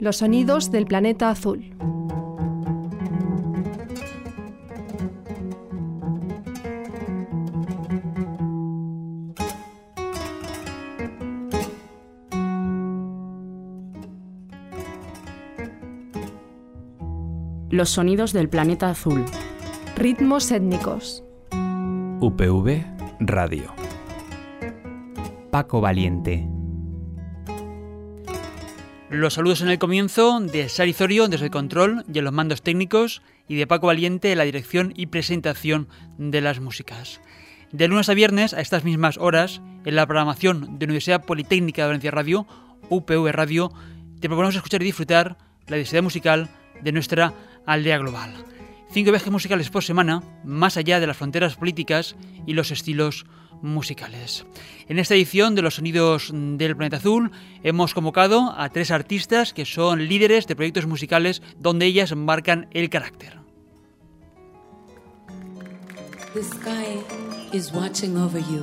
Los sonidos del planeta azul. Los sonidos del planeta azul. Ritmos étnicos. UPV Radio. Paco Valiente. Los saludos en el comienzo de Sari Zorio desde el control y en los mandos técnicos y de Paco Valiente en la dirección y presentación de las músicas. De lunes a viernes a estas mismas horas, en la programación de Universidad Politécnica de Valencia Radio, UPV Radio, te proponemos escuchar y disfrutar la diversidad musical de nuestra aldea global. 5 viajes musicales por semana, más allá de las fronteras políticas y los estilos musicales. En esta edición de Los Sonidos del Planeta Azul hemos convocado a 3 artistas que son líderes de proyectos musicales donde ellas marcan el carácter. The sky is watching over you.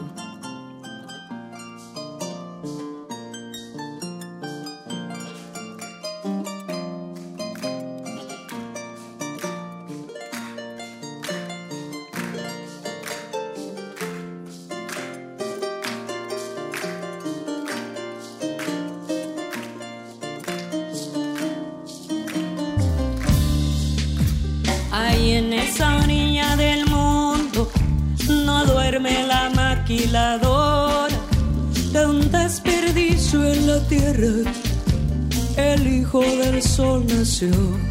En esa orilla del mundo no duerme la maquiladora de un desperdicio en la tierra. El hijo del sol nació,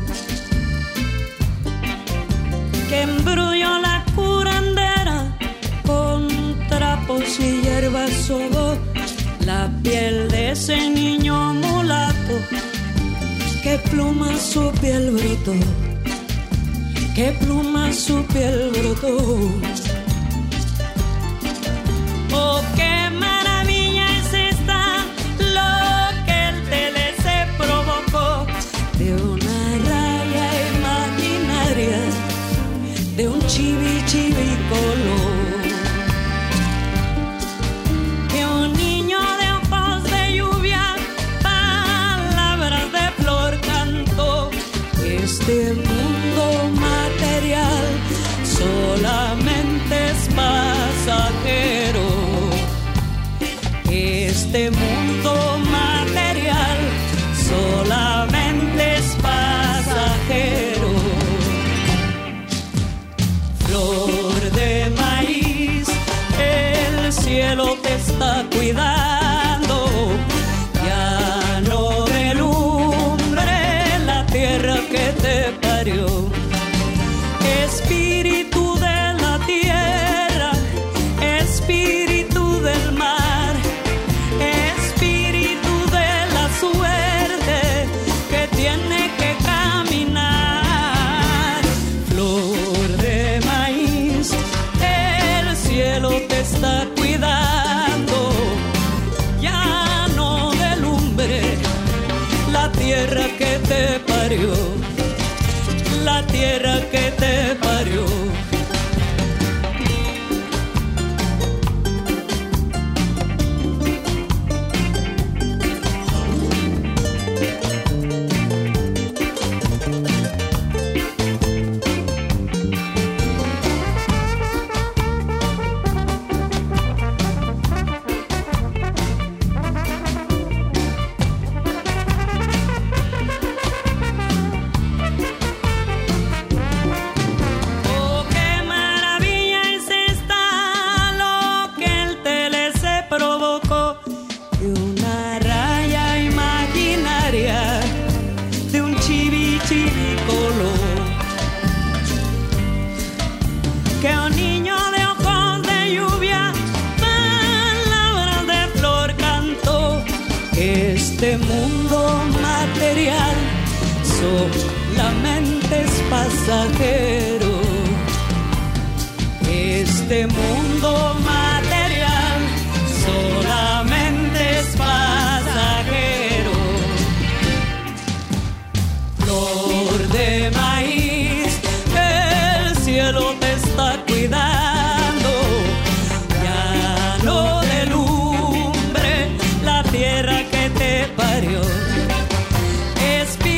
que embrulló la curandera con trapos y hierbas sobó la piel de ese niño mulato, que pluma su piel brotó, que pluma su piel brotó. Oh, qué maravilla es esta, lo que el TLC provocó, de una raya imaginaria, de un chibi chibi color, que un niño de ojos de lluvia, palabras de flor cantó. Este mundo material solamente es pasajero. Este mundo material solamente es pasajero. Flor de maíz, el cielo te está cuidando. Ya no relumbre la tierra que te parió. Espíritu de la tierra, espíritu del mar, espíritu de la suerte que tiene que caminar. Flor de maíz, el cielo te está cuidando. Ya no delumbre la tierra que te parió, la tierra que te parió. Este mundo material solamente es pasajero. Este mundo material solamente es pasajero. Flor de maíz, el cielo te está cuidando. Ya no delumbre la tierra que te parió. Espíritu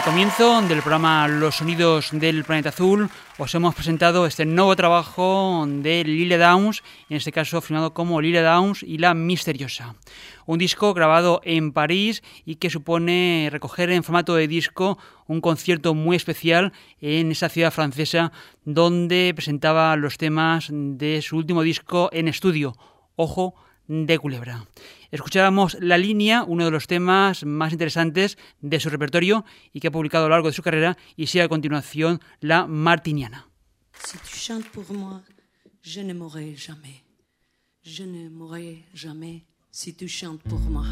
comienzo del programa Los Sonidos del Planeta Azul os hemos presentado este nuevo trabajo de Lily Downs, en este caso firmado como Lily Downs y la Misteriosa. Un disco grabado en París y que supone recoger en formato de disco un concierto muy especial en esa ciudad francesa donde presentaba los temas de su último disco en estudio, Ojo de Culebra. Escuchábamos La Línea, uno de los temas más interesantes de su repertorio y que ha publicado a lo largo de su carrera, y sigue a continuación La Martiniana. Si tu chantes pour moi, je ne mourrai jamais. Je ne mourrai jamais si tu chantes pour moi.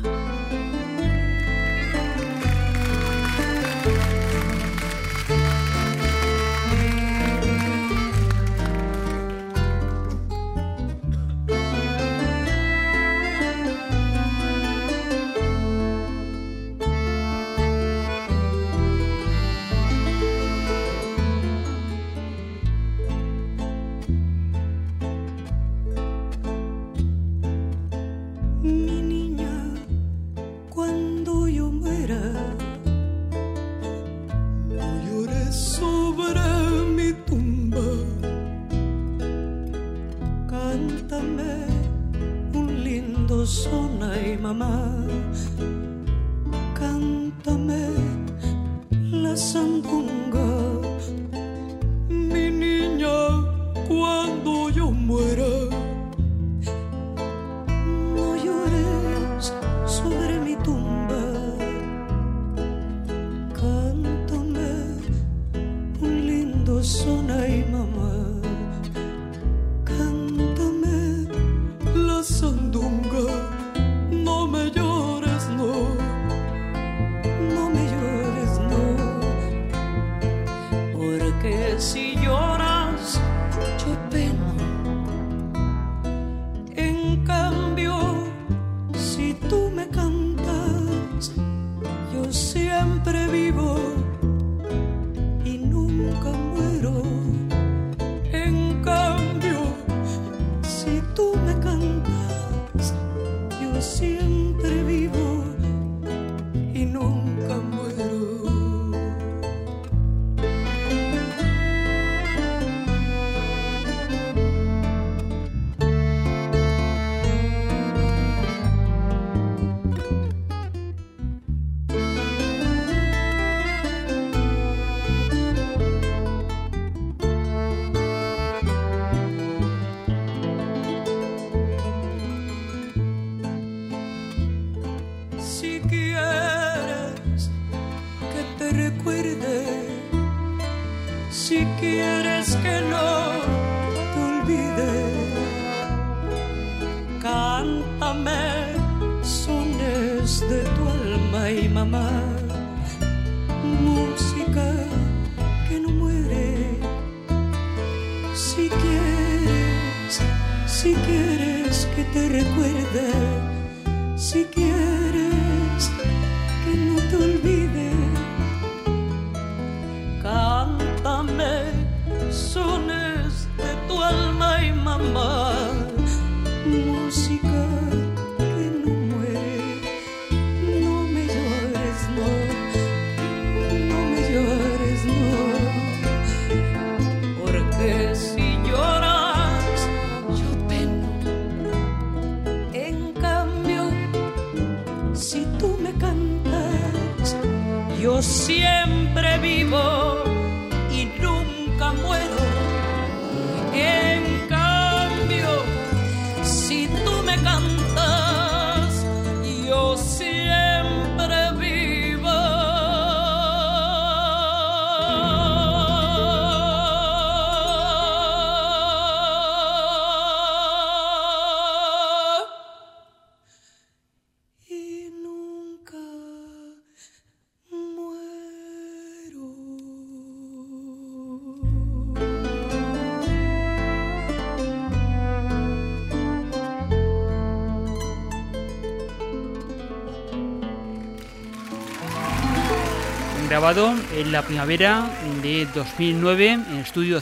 Grabado en la primavera de 2009 en el estudio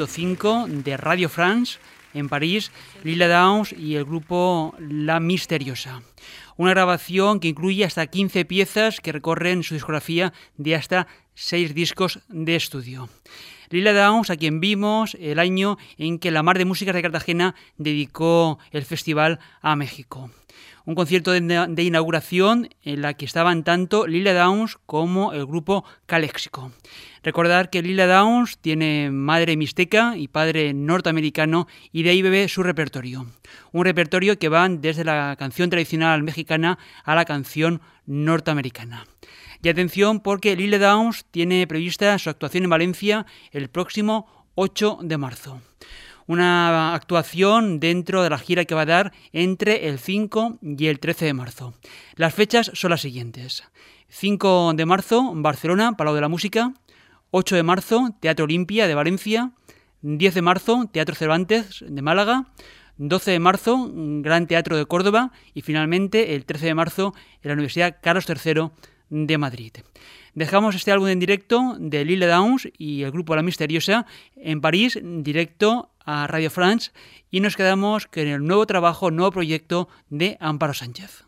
105 de Radio France en París, Lily Downs y el grupo La Misteriosa. Una grabación que incluye hasta 15 piezas que recorren su discografía de hasta 6 discos de estudio. Lila Downs, a quien vimos el año en que la Mar de Músicas de Cartagena dedicó el festival a México. Un concierto de inauguración en la que estaban tanto Lila Downs como el grupo Calexico. Recordar que Lila Downs tiene madre mixteca y padre norteamericano y de ahí bebe su repertorio. Un repertorio que va desde la canción tradicional mexicana a la canción norteamericana. Y atención porque Lila Downs tiene prevista su actuación en Valencia el próximo 8 de marzo. Una actuación dentro de la gira que va a dar entre el 5 y el 13 de marzo. Las fechas son las siguientes. 5 de marzo, Barcelona, Palau de la Música. 8 de marzo, Teatro Olimpia de Valencia. 10 de marzo, Teatro Cervantes de Málaga. 12 de marzo, Gran Teatro de Córdoba. Y finalmente, el 13 de marzo, en la Universidad Carlos III de Madrid. Dejamos este álbum en directo de Lila Downs y el grupo La Misteriosa en París, directo a Radio France, y nos quedamos con el nuevo trabajo, nuevo proyecto de Amparo Sánchez.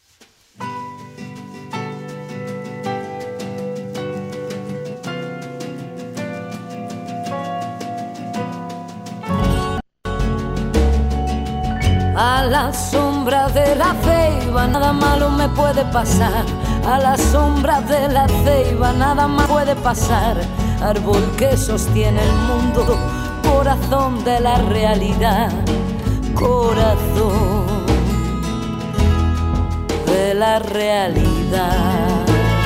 A la sombra de la ceiba nada malo me puede pasar. A la sombra de la ceiba nada más puede pasar. Árbol que sostiene el mundo, corazón de la realidad. Corazón de la realidad.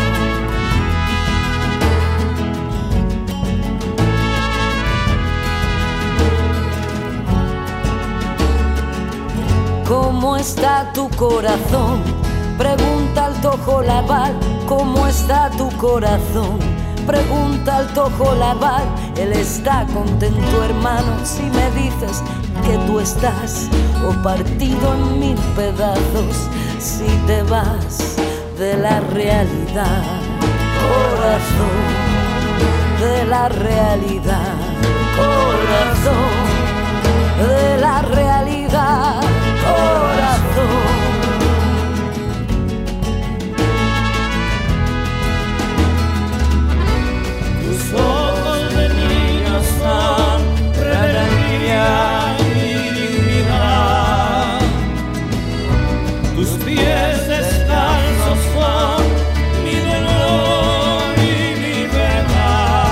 ¿Cómo está tu corazón? Pregunta al Tojo Laval. ¿Cómo está tu corazón? Pregunta al Tojo Laval. Él está contento, hermano, si me dices que tú estás o partido en 1000 pedazos si te vas de la realidad. Corazón de la realidad. Corazón de la realidad. Corazón. Tus ojos de niño son rebeldía y dignidad. Tus pies descalzos son mi dolor y mi verdad.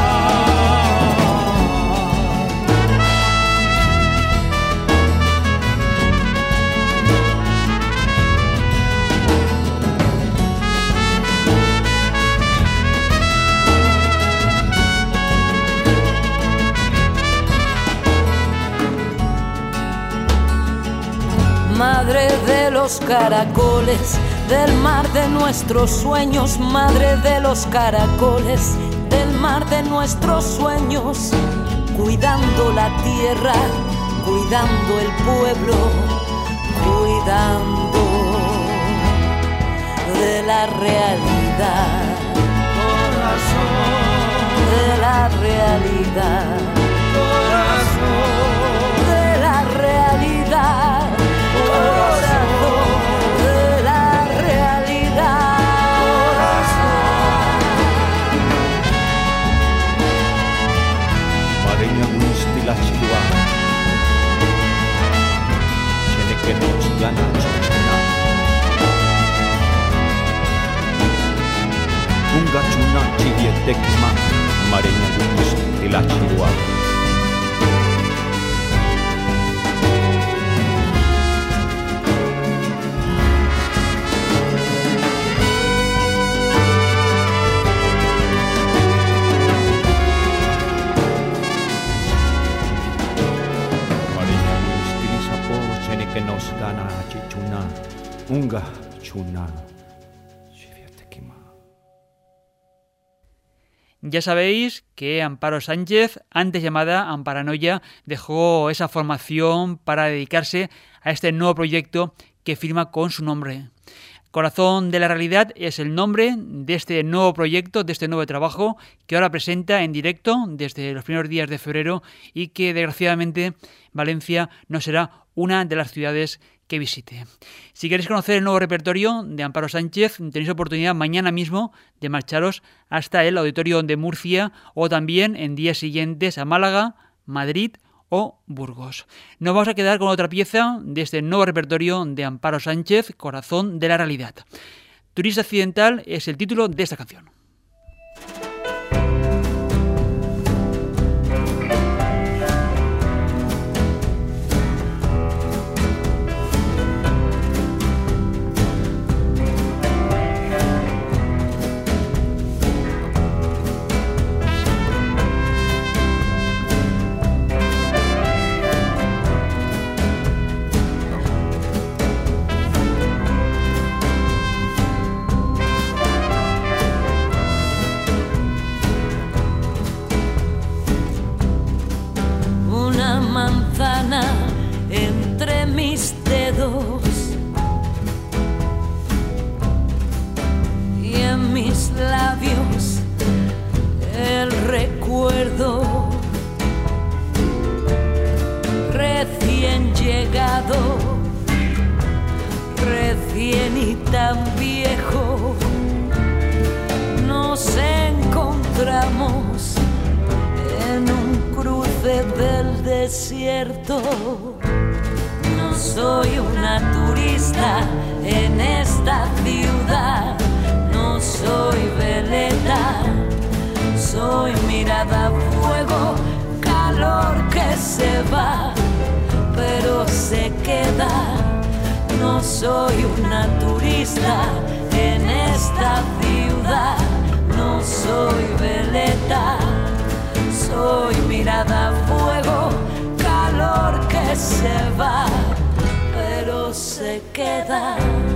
Madre de los caracoles, del mar de nuestros sueños. Madre de los caracoles, del mar de nuestros sueños. Cuidando la tierra, cuidando el pueblo, cuidando de la realidad. Corazón de la realidad. Corazón de la realidad. Corazón de la realidad. Mareña gusti la ciudad. Tiene que nos ganan chuna. Un gachuna chiviete quima. Mareña gusti la ciudad. Que nos gana chichuna, unga chuna. Ya sabéis que Amparo Sánchez, antes llamada Amparanoia, dejó esa formación para dedicarse a este nuevo proyecto que firma con su nombre. Corazón de la Realidad es el nombre de este nuevo proyecto, de este nuevo trabajo que ahora presenta en directo desde los primeros días de febrero y que desgraciadamente Valencia no será una de las ciudades que visite. Si queréis conocer el nuevo repertorio de Amparo Sánchez, tenéis oportunidad mañana mismo de marcharos hasta el Auditorio de Murcia o también en días siguientes a Málaga, Madrid o Burgos. Nos vamos a quedar con otra pieza de este nuevo repertorio de Amparo Sánchez, Corazón de la Realidad. Turista Accidental es el título de esta canción. Entre mis dedos y en mis labios el recuerdo recién llegado, recién y tan viejo. Nos encontramos en un cruce del desierto. No soy una turista en esta ciudad, no soy veleta, soy mirada a fuego, calor que se va, pero se queda. No soy una turista en esta ciudad, no soy veleta, soy mirada a fuego, calor que se va, pero se queda.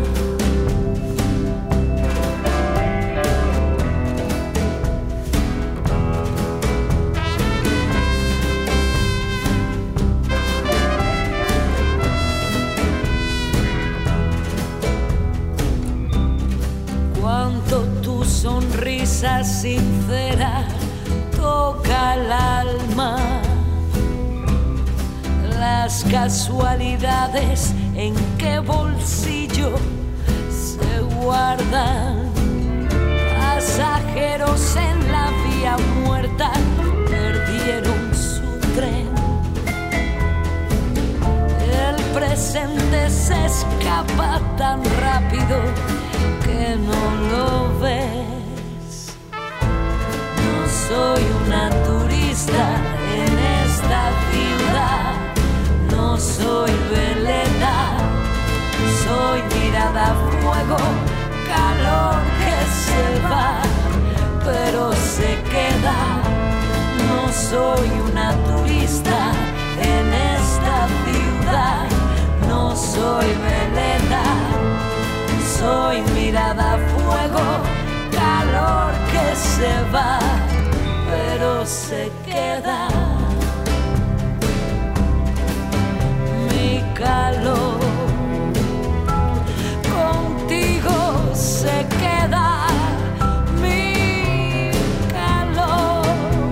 Cuánto tu sonrisa sincera toca el alma, las casualidades en qué bolsillo se guardan. Pasajeros en la vía muerta perdieron su tren. El presente se escapa tan rápido que no lo ves. No soy una turista en esta ciudad, no soy veleta, soy mirada a fuego, calor que se va, pero se queda. No soy una turista en esta ciudad, no soy veleta, soy mirada a fuego, calor que se va, pero se queda. Mi calor contigo se queda. Mi calor.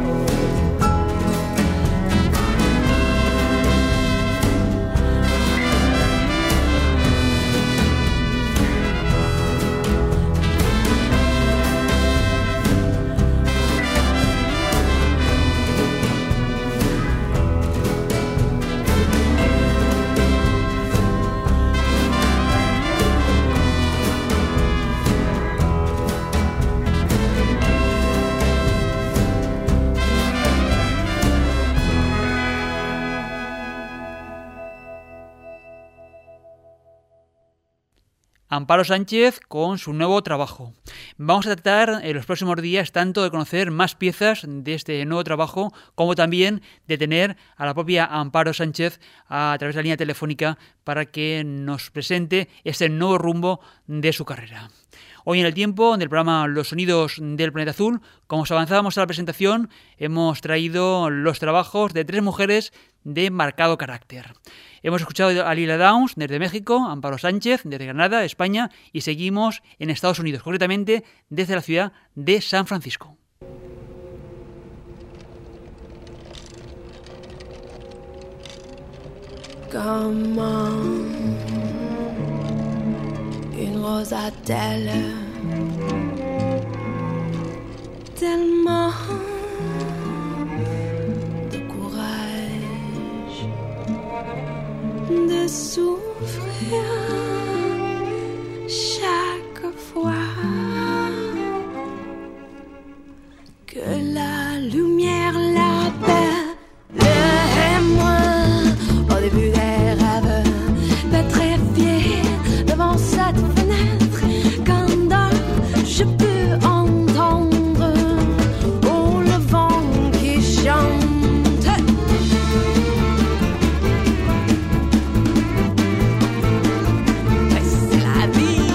Amparo Sánchez con su nuevo trabajo. Vamos a tratar en los próximos días tanto de conocer más piezas de este nuevo trabajo como también de tener a la propia Amparo Sánchez a través de la línea telefónica para que nos presente este nuevo rumbo de su carrera. Hoy en el tiempo del programa Los Sonidos del Planeta Azul, como os avanzábamos a la presentación, hemos traído los trabajos de 3 mujeres de marcado carácter. Hemos escuchado a Lila Downs desde México, Amparo Sánchez desde Granada, España, y seguimos en Estados Unidos, concretamente desde la ciudad de San Francisco. Come on. rose a-t-elle tellement de courage de souffrir chaque fois que la lumière l'appelle? Et moi, au début des rêves, pétrifié devant cette fenêtre, quand je peux entendre oh, le vent qui chante. C'est la vie.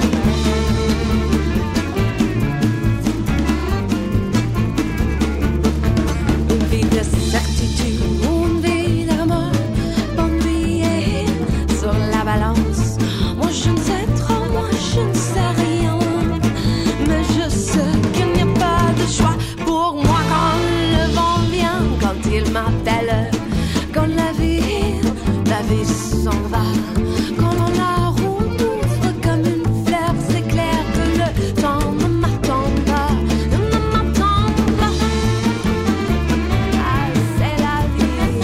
Une vie de certitude, une vie d'amour, pendouillée sur la balance. Moi je ne sais trop, moi je ne sais rien, mais je sais qu'il n'y a pas de choix pour moi quand le vent vient, quand il m'appelle, quand la vie s'en va, quand on la route ouvre comme une fleur, c'est clair que le temps ne m'attend pas, ne m'attend pas. Ah, c'est la vie.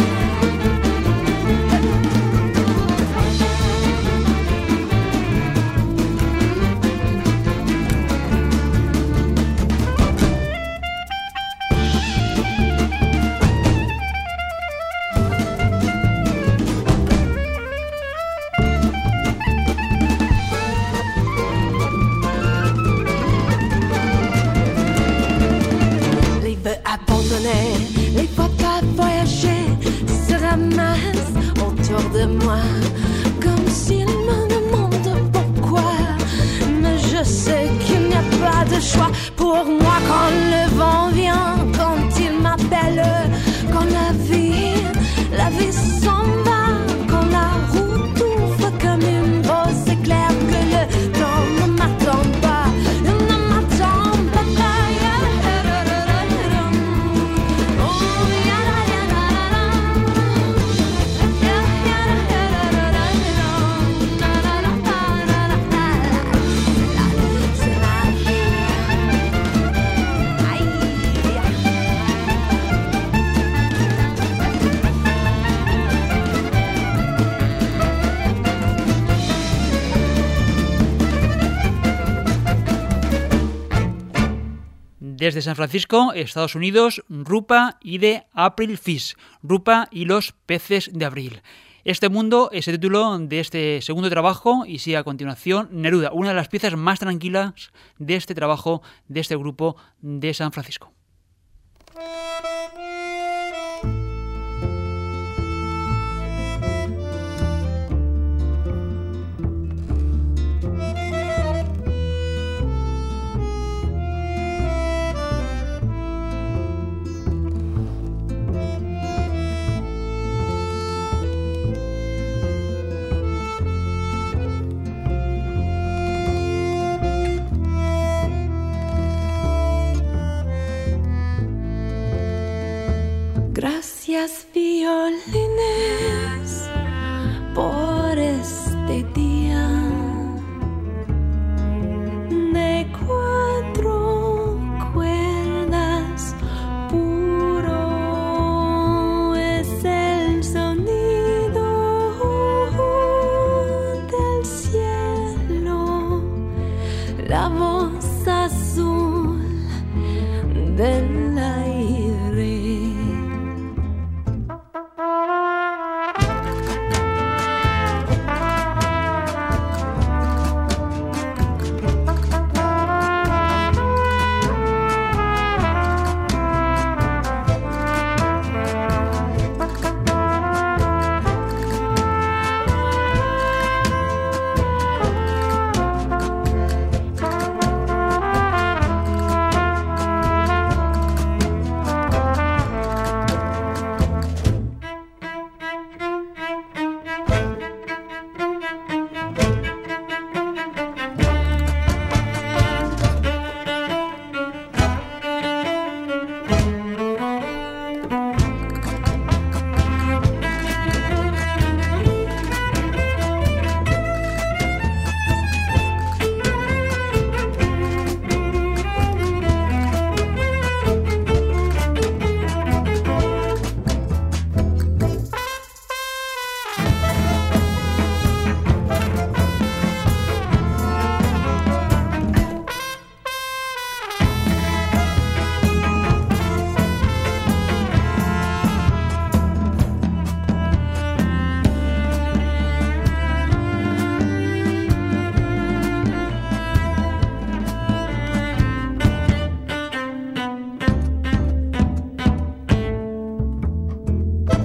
Les vœux abandonnés, les fois pas voyager, se ramassent autour de moi, comme s'ils me demandent pourquoi. Mais je sais qu'il n'y a pas de choix pour moi quand le vent vient, quand il m'appelle, quand la vie s'en va, quand la route ouvre comme une rose, c'est clair que le temps ne m'attend pas, ne m'attend pas. Desde San Francisco, Estados Unidos, Rupa y The April Fish, Rupa y los peces de abril. Este mundo es el título de este segundo trabajo y sigue a continuación Neruda, una de las piezas más tranquilas de este trabajo, de este grupo de San Francisco.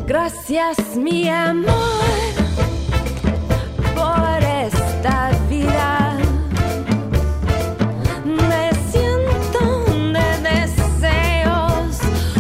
Gracias, mi amor, por esta vida. Me siento de deseos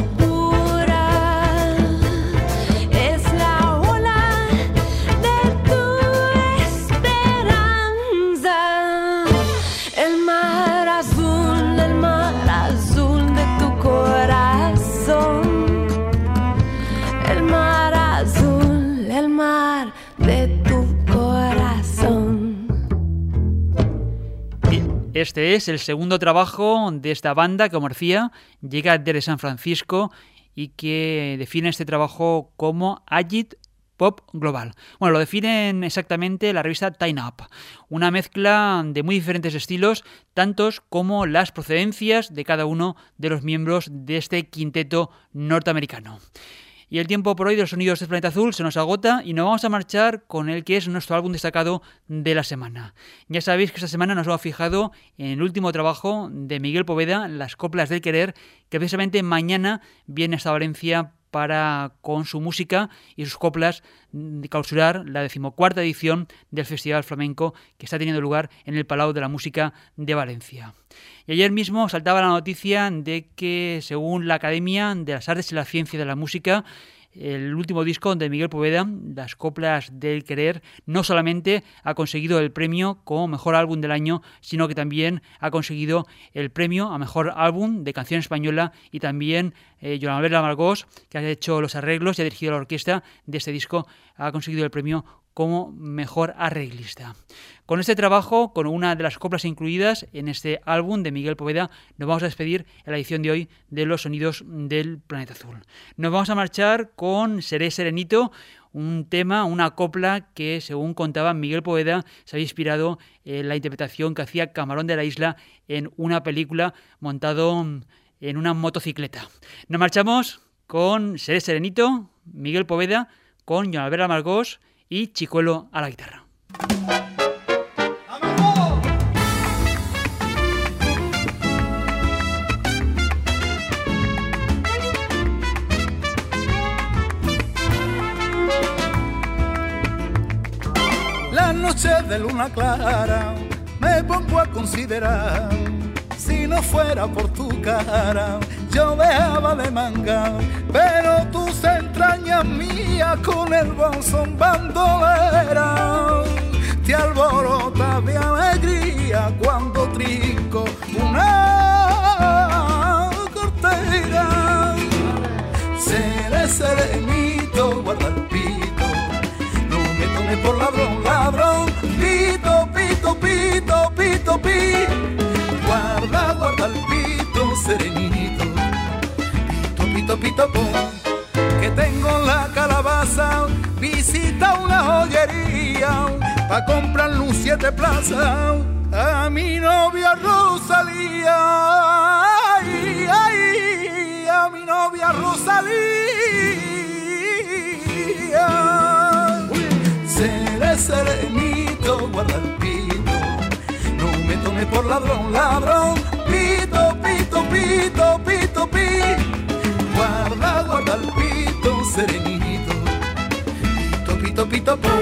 pura. Es la ola de tu esperanza. El mar azul de tu corazón. El mar azul, el mar de tu corazón. Este es el segundo trabajo de esta banda que, como decía, llega desde San Francisco y que define este trabajo como Agit Pop Global. Bueno, lo definen exactamente la revista Time Up. Una mezcla de muy diferentes estilos, tantos como las procedencias de cada uno de los miembros de este quinteto norteamericano. Y el tiempo por hoy de los sonidos del Planeta Azul se nos agota y nos vamos a marchar con el que es nuestro álbum destacado de la semana. Ya sabéis que esta semana nos hemos fijado en el último trabajo de Miguel Poveda, Las Coplas del Querer, que precisamente mañana viene hasta Valencia para, con su música y sus coplas, clausurar la 14ª edición del Festival Flamenco que está teniendo lugar en el Palau de la Música de Valencia. Y ayer mismo saltaba la noticia de que, según la Academia de las Artes y la Ciencia de la Música, el último disco de Miguel Poveda, Las Coplas del Querer, no solamente ha conseguido el premio como mejor álbum del año, sino que también ha conseguido el premio a mejor álbum de canción española, y también Joan Albert Amargós, que ha hecho los arreglos y ha dirigido la orquesta de este disco, ha conseguido el premio como mejor arreglista. Con este trabajo, con una de las coplas incluidas en este álbum de Miguel Poveda, nos vamos a despedir en la edición de hoy de Los Sonidos del Planeta Azul. Nos vamos a marchar con Seré Serenito, un tema, una copla que, según contaba Miguel Poveda, se había inspirado en la interpretación que hacía Camarón de la Isla en una película montado en una motocicleta. Nos marchamos con Seré Serenito, Miguel Poveda, con Joan Albert Amargós y Chicuelo a la guitarra. Las noches de luna clara me pongo a considerar, si no fuera por tu cara yo dejaba de mangar, pero tus entrañas mías con el bolsón bandolera te alborotas de alegría cuando trinco una cortera. Seré serenito, guarda el pito, no me tomes por ladrón, ladrón, pito, pito, pito, pito, pito, guarda, guarda el pito, serenito, pito, pito, pito, pum, que tengo la calabaza, visita una joyería, pa' comprar luz 7 plazas, a mi novia Rosalía, ay, ay, a mi novia Rosalía. Seré serenito, guarda el pito, no me tomes por ladrón, ladrón, pito, pito, pito, pito, pito, guarda, guarda el pito, serenito, pito, pito, pito, pito.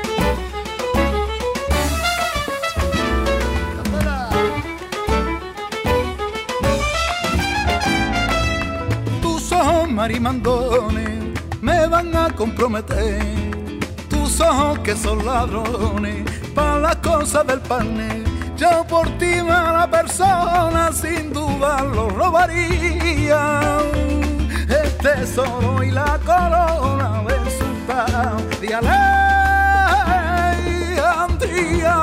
Tus ojos marimandones me van a comprometer, tus ojos que son ladrones para las cosas del pan. Yo por ti, mala persona, sin duda lo robaría, el tesoro y la corona del sultán de Alejandría.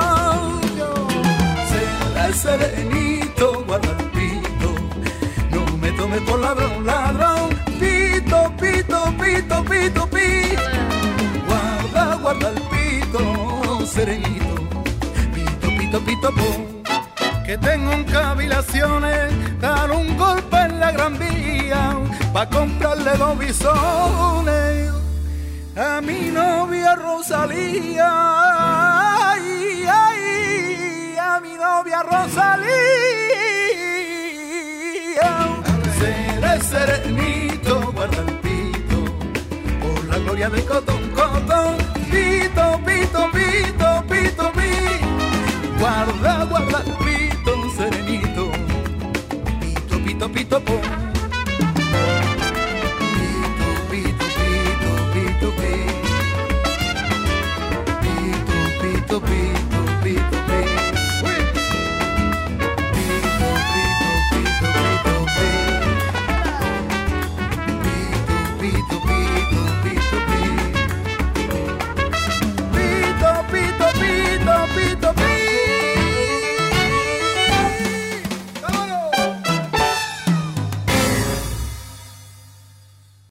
Seré serenito, guarda el pito, no me tomes por ladrón, ladrón, pito, pito, pito, pito, pito, guarda, guarda el pito, serenito, pito, pito, pito, pum, que tengo en cavilaciones, dar un golpe en la Gran Vía, pa' comprarle 2 bisones a mi novia Rosalía, ay, ay, a mi novia Rosalía. Seré serenito, guarda el pito, por la de cotón.